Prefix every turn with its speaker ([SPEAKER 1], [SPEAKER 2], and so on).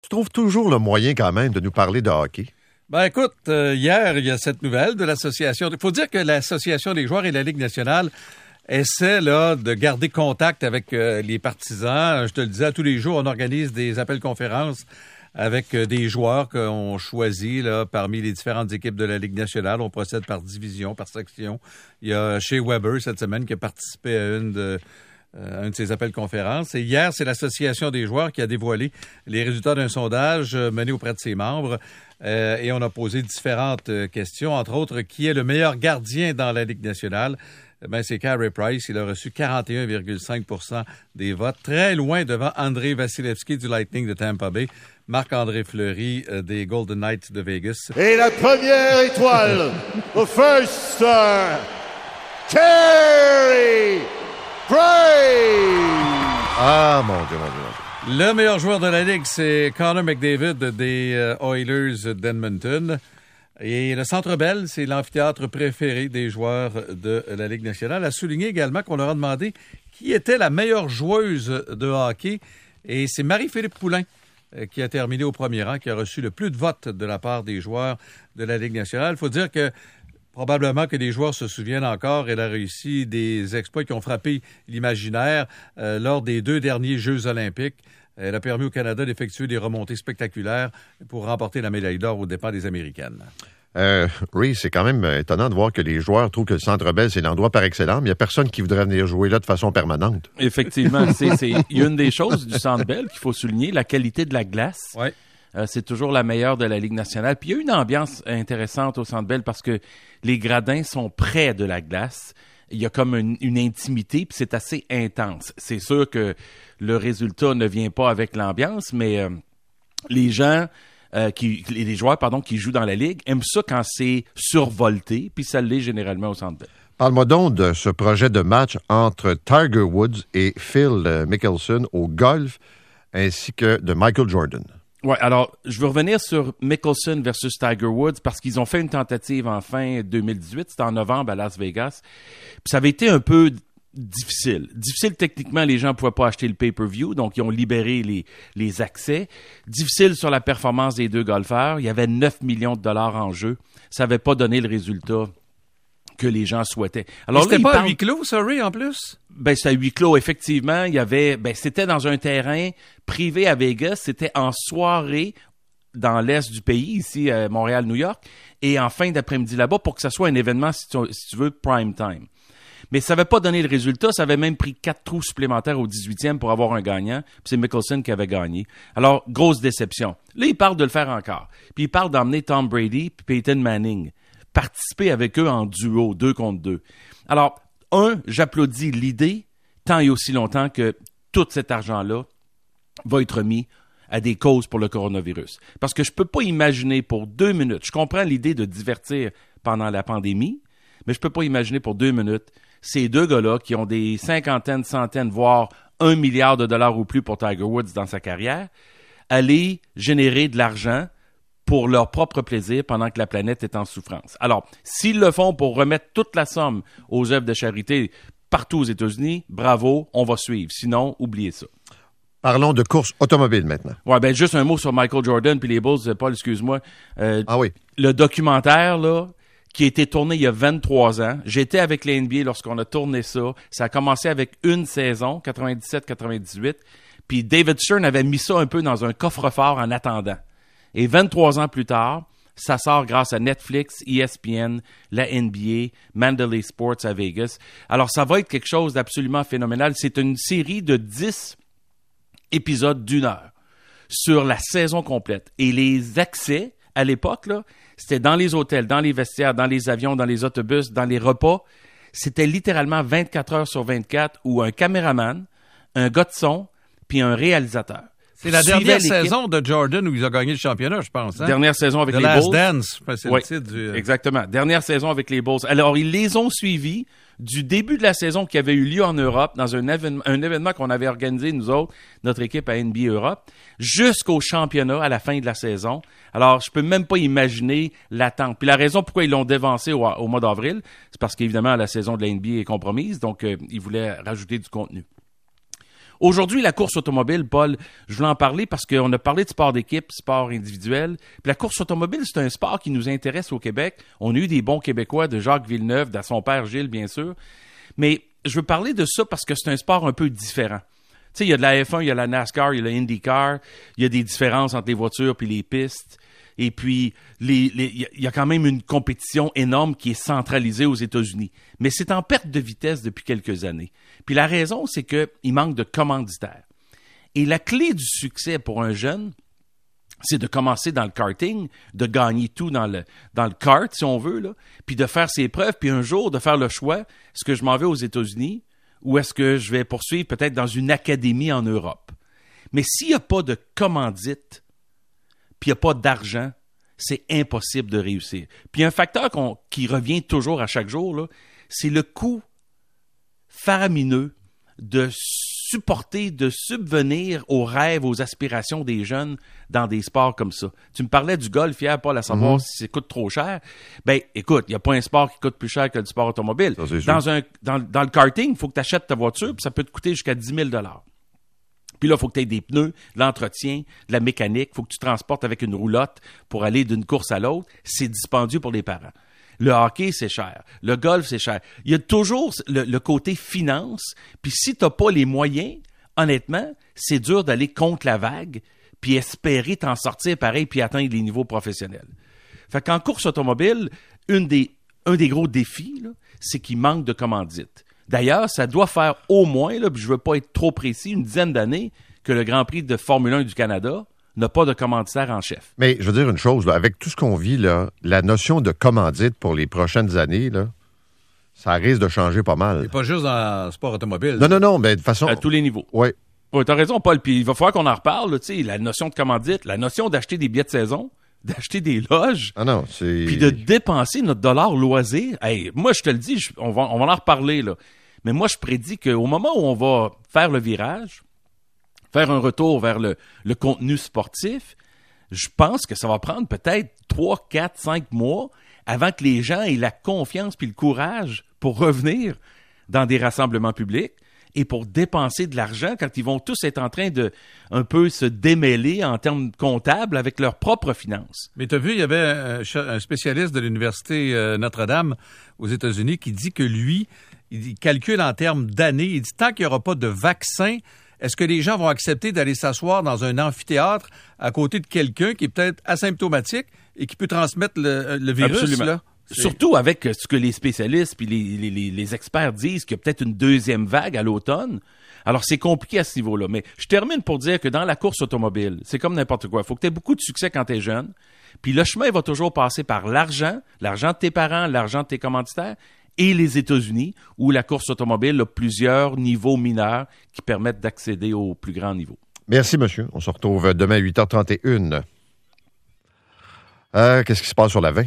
[SPEAKER 1] Tu trouves toujours le moyen quand même de nous parler de hockey?
[SPEAKER 2] Ben écoute, hier, il y a cette nouvelle de l'association. Il faut dire que l'association des joueurs et la Ligue nationale essaie là de garder contact avec les partisans. Je te le disais, tous les jours, on organise des appels-conférences avec des joueurs qu'on choisit là, parmi les différentes équipes de la Ligue nationale. On procède par division, par section. Il y a Shea Weber cette semaine qui a participé à un de ces appels-conférences. Et hier, c'est l'Association des joueurs qui a dévoilé les résultats d'un sondage mené auprès de ses membres. Et on a posé différentes questions, entre autres, qui est le meilleur gardien dans la Ligue nationale? Ben, c'est Carey Price. Il a reçu 41,5 % des votes, très loin devant Andrei Vasilevskiy du Lightning de Tampa Bay, Marc-André Fleury des Golden Knights de Vegas.
[SPEAKER 3] Et la première étoile, the first star, Carey Price!
[SPEAKER 1] Ah, mon Dieu.
[SPEAKER 2] Le meilleur joueur de la Ligue, c'est Connor McDavid des Oilers d'Edmonton. Et le Centre Bell, c'est l'amphithéâtre préféré des joueurs de la Ligue nationale. A souligné également qu'on leur a demandé qui était la meilleure joueuse de hockey. Et c'est Marie-Philippe Poulin qui a terminé au premier rang, qui a reçu le plus de votes de la part des joueurs de la Ligue nationale. Il faut dire que probablement que les joueurs se souviennent encore. Elle a réussi des exploits qui ont frappé l'imaginaire lors des 2 derniers Jeux olympiques. Elle a permis au Canada d'effectuer des remontées spectaculaires pour remporter la médaille d'or aux dépens des Américaines.
[SPEAKER 1] Ray, c'est quand même étonnant de voir que les joueurs trouvent que le Centre Bell, c'est l'endroit par excellence, mais il n'y a personne qui voudrait venir jouer là de façon permanente.
[SPEAKER 4] Effectivement. Il y a une des choses du Centre Bell qu'il faut souligner, la qualité de la glace.
[SPEAKER 2] Ouais.
[SPEAKER 4] C'est toujours la meilleure de la Ligue nationale. Puis il y a une ambiance intéressante au Centre Bell parce que les gradins sont près de la glace. Il y a comme une intimité, puis c'est assez intense. C'est sûr que le résultat ne vient pas avec l'ambiance, mais les joueurs qui jouent dans la Ligue aiment ça quand c'est survolté, puis ça l'est généralement au Centre Bell.
[SPEAKER 1] Parle-moi donc de ce projet de match entre Tiger Woods et Phil Mickelson au golf, ainsi que de Michael Jordan.
[SPEAKER 4] Ouais, alors, je veux revenir sur Mickelson versus Tiger Woods parce qu'ils ont fait une tentative en fin 2018, c'était en novembre à Las Vegas. Puis ça avait été un peu difficile. Difficile techniquement, les gens ne pouvaient pas acheter le pay-per-view, donc ils ont libéré les accès. Difficile sur la performance des deux golfeurs. Il y avait 9 millions de dollars en jeu. Ça n'avait pas donné le résultat que les gens souhaitaient. Alors
[SPEAKER 2] c'était pas à huis clos, ça, Ray, en plus?
[SPEAKER 4] Ben, c'était à huis clos, effectivement. Il y avait, c'était dans un terrain privé à Vegas. C'était en soirée dans l'est du pays, ici, à Montréal, New York, et en fin d'après-midi là-bas pour que ça soit un événement, si tu veux, prime time. Mais ça n'avait pas donné le résultat. Ça avait même pris 4 trous supplémentaires au 18e pour avoir un gagnant. Puis c'est Mickelson qui avait gagné. Alors, grosse déception. Là, il parle de le faire encore. Puis il parle d'emmener Tom Brady puis Peyton Manning. Participer avec eux en duo, 2 contre 2. Alors, j'applaudis l'idée, tant et aussi longtemps que tout cet argent-là va être mis à des causes pour le coronavirus. Parce que je peux pas imaginer pour 2 minutes, je comprends l'idée de divertir pendant la pandémie, mais je peux pas imaginer pour 2 minutes ces 2 gars-là qui ont des cinquantaines, centaines, voire 1 milliard de dollars ou plus pour Tiger Woods dans sa carrière, aller générer de l'argent pour leur propre plaisir pendant que la planète est en souffrance. Alors, s'ils le font pour remettre toute la somme aux œuvres de charité partout aux États-Unis, bravo, on va suivre. Sinon, oubliez ça.
[SPEAKER 1] Parlons de course automobile maintenant.
[SPEAKER 4] Ouais, ben juste un mot sur Michael Jordan puis les Bulls, Paul, excuse-moi.
[SPEAKER 1] Oui.
[SPEAKER 4] Le documentaire, là, qui a été tourné il y a 23 ans. J'étais avec la NBA lorsqu'on a tourné ça. Ça a commencé avec une saison, 97-98. Puis David Stern avait mis ça un peu dans un coffre-fort en attendant. Et 23 ans plus tard, ça sort grâce à Netflix, ESPN, la NBA, Mandalay Sports à Vegas. Alors, ça va être quelque chose d'absolument phénoménal. C'est une série de 10 épisodes d'1 heure sur la saison complète. Et les accès, à l'époque, là, c'était dans les hôtels, dans les vestiaires, dans les avions, dans les autobus, dans les repas. C'était littéralement 24 heures sur 24 où un caméraman, un gars de son, puis un réalisateur.
[SPEAKER 2] C'est la dernière saison de Jordan où il a gagné le championnat, je pense. Hein?
[SPEAKER 4] Dernière saison avec les
[SPEAKER 2] Last
[SPEAKER 4] Bulls.
[SPEAKER 2] Dance, c'est le titre du...
[SPEAKER 4] Exactement. Dernière saison avec les Bulls. Alors, ils les ont suivis du début de la saison qui avait eu lieu en Europe, dans un événement qu'on avait organisé, nous autres, notre équipe à NBA Europe, jusqu'au championnat à la fin de la saison. Alors, je peux même pas imaginer l'attente. Puis la raison pourquoi ils l'ont dévancé au mois d'avril, c'est parce qu'évidemment, la saison de la NBA est compromise, donc ils voulaient rajouter du contenu. Aujourd'hui, la course automobile, Paul, je voulais en parler parce qu'on a parlé de sport d'équipe, sport individuel. Puis la course automobile, c'est un sport qui nous intéresse au Québec. On a eu des bons Québécois, de Jacques Villeneuve, de son père Gilles, bien sûr. Mais je veux parler de ça parce que c'est un sport un peu différent. Tu sais, il y a de la F1, il y a la NASCAR, il y a la IndyCar, il y a des différences entre les voitures puis les pistes. Et puis, il y a quand même une compétition énorme qui est centralisée aux États-Unis. Mais c'est en perte de vitesse depuis quelques années. Puis la raison, c'est qu'il manque de commanditaires. Et la clé du succès pour un jeune, c'est de commencer dans le karting, de gagner tout dans le kart, si on veut, là, puis de faire ses preuves, puis un jour de faire le choix, est-ce que je m'en vais aux États-Unis ou est-ce que je vais poursuivre peut-être dans une académie en Europe? Mais s'il n'y a pas de commandite, puis il n'y a pas d'argent, c'est impossible de réussir. Puis un facteur qui revient toujours à chaque jour, là, c'est le coût faramineux de supporter, de subvenir aux rêves, aux aspirations des jeunes dans des sports comme ça. Tu me parlais du golf hier, Paul, à savoir si ça coûte trop cher. Ben, écoute, il n'y a pas un sport qui coûte plus cher que le sport automobile.
[SPEAKER 1] Ça,
[SPEAKER 4] dans le karting, il faut que tu achètes ta voiture, puis ça peut te coûter jusqu'à 10 000 $. Puis là, il faut que tu aies des pneus, de l'entretien, de la mécanique. Il faut que tu transportes avec une roulotte pour aller d'une course à l'autre. C'est dispendieux pour les parents. Le hockey, c'est cher. Le golf, c'est cher. Il y a toujours le côté finance. Puis si tu n'as pas les moyens, honnêtement, c'est dur d'aller contre la vague puis espérer t'en sortir pareil puis atteindre les niveaux professionnels. Fait qu'en course automobile, un des gros défis, là, c'est qu'il manque de commandite. D'ailleurs, ça doit faire au moins, là, puis je ne veux pas être trop précis, une dizaine d'années que le Grand Prix de Formule 1 du Canada n'a pas de commanditaire en chef.
[SPEAKER 1] Mais je veux dire une chose, là, avec tout ce qu'on vit, là, la notion de commandite pour les prochaines années, là, ça risque de changer pas mal.
[SPEAKER 2] Et pas juste dans le sport automobile.
[SPEAKER 1] Non, mais de façon...
[SPEAKER 4] À tous les niveaux.
[SPEAKER 1] Oui.
[SPEAKER 4] Oui, t'as raison, Paul, puis il va falloir qu'on en reparle, tu sais, la notion de commandite, la notion d'acheter des billets de saison, d'acheter des loges, puis de dépenser notre dollar loisir. Hey, moi, je te le dis, on va en reparler, là. Mais moi, je prédis qu'au moment où on va faire le virage, faire un retour vers le contenu sportif, je pense que ça va prendre peut-être 3, 4, 5 mois avant que les gens aient la confiance puis le courage pour revenir dans des rassemblements publics et pour dépenser de l'argent quand ils vont tous être en train de un peu se démêler en termes comptables avec leurs propres finances.
[SPEAKER 2] Mais tu as vu, il y avait un spécialiste de l'Université Notre-Dame aux États-Unis qui dit que lui, il calcule en termes d'années. Il dit tant qu'il n'y aura pas de vaccin, est-ce que les gens vont accepter d'aller s'asseoir dans un amphithéâtre à côté de quelqu'un qui est peut-être asymptomatique et qui peut transmettre le virus?
[SPEAKER 4] Absolument.
[SPEAKER 2] Là?
[SPEAKER 4] Surtout avec ce que les spécialistes puis les experts disent qu'il y a peut-être une deuxième vague à l'automne. Alors, c'est compliqué à ce niveau-là. Mais je termine pour dire que dans la course automobile, c'est comme n'importe quoi. Il faut que tu aies beaucoup de succès quand tu es jeune. Puis le chemin va toujours passer par l'argent de tes parents, l'argent de tes commanditaires et les États-Unis, où la course automobile a plusieurs niveaux mineurs qui permettent d'accéder au plus grand niveau.
[SPEAKER 1] Merci, monsieur. On se retrouve demain à 8h31. Qu'est-ce qui se passe sur la 20?